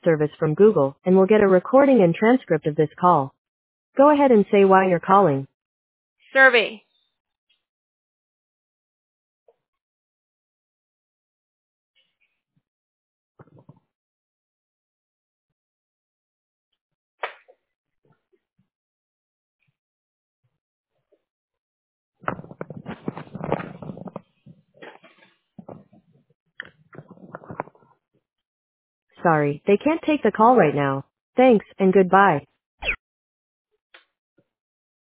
service from Google and will get a recording and transcript of this call. Go ahead and say why you're calling. Survey. Sorry, they can't take the call right now. Thanks, and goodbye.